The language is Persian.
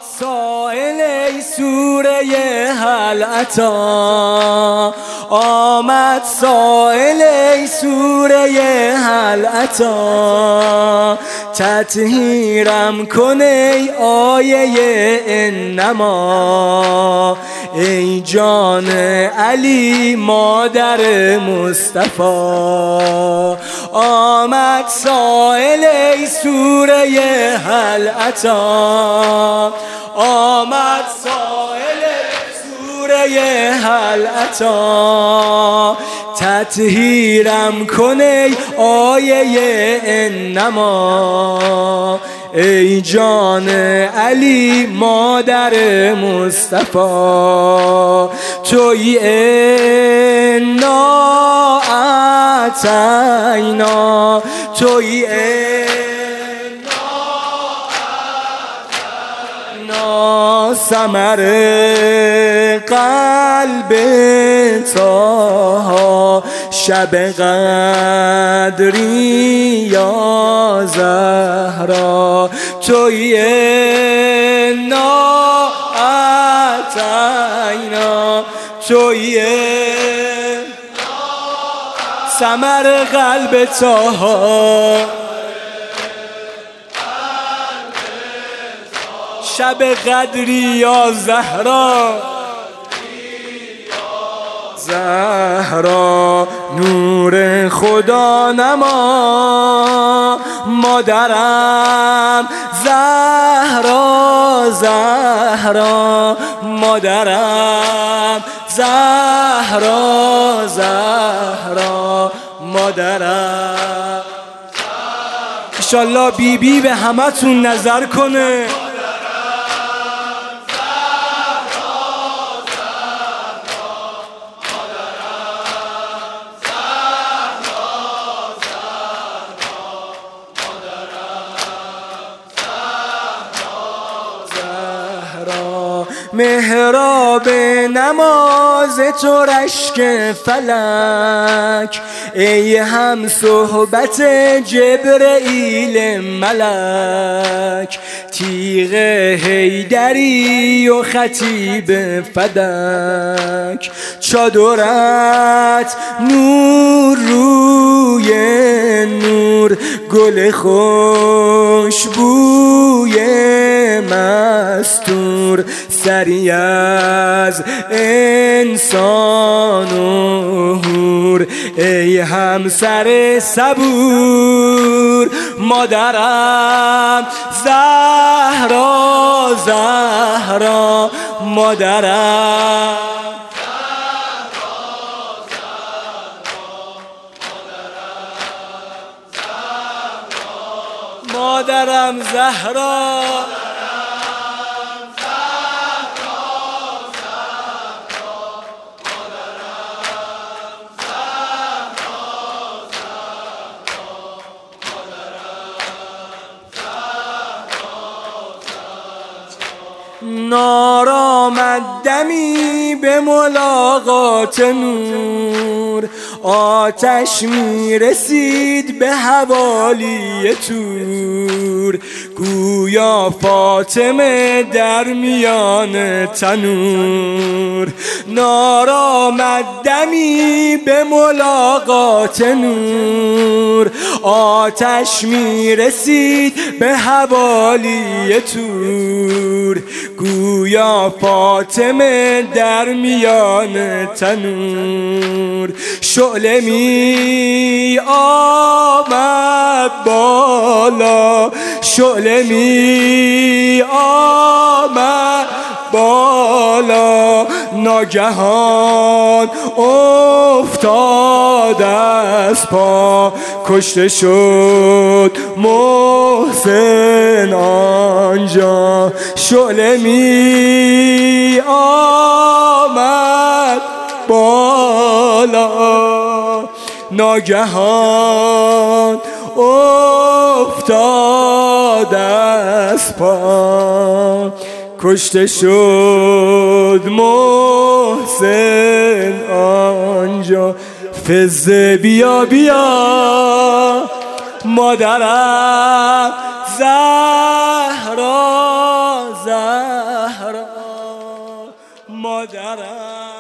سائل ای سوره هل اتی، آمد سائل ای سوره هل اتی، تطهیرم کن ای آیه انما، ای جان علی مادر مصطفی. آمد سائل ای سوره هل اتی، آمد سائل سوره هل اتی، تطهیرم کن ای آیه انما، ای جان علی مادر مصطفی. تویی انا اعطینا، تویی ثمر قلب طه، شب قدری یا زهرا، تویی انا اعطینا، تویی ثمر قلب طه، شب قدری یا زهرا، زهرا نور خدا نما، مادرم زهرا، زهرا مادرم زهرا، زهرا مادرم. انشالله بی بی به همه تون نظر کنه. محراب نماز تو رشک فلک، ای هم صحبت جبرئیل ملک، تیغ حیدری و خطیب فدک، چادرت نور روی نور، گل خوشبوی مستور، سری از انسان و حور، ای همسر صبور، مادرم زهرا، زهرا مادرم، مادرم زهرا. نار آمد دمی به ملاقات نور، آتش می رسید به حوالی طور، گویا فاطمه در میان تنور. نار آمد دمی به ملاقات نور، آتش می رسید به حوالی طور، گویا فاطمه در میان تنور. شعله می آمد بالا، شعله می آمد بالا، ناگهان افتاد از پا، کشته شد محسن آنجا. شعله می آمد بالا، ناگهان افتاد از پا، کشته شد محسن آنجا. فزه بیا بیا مادرم زهرا، زهرا مادرم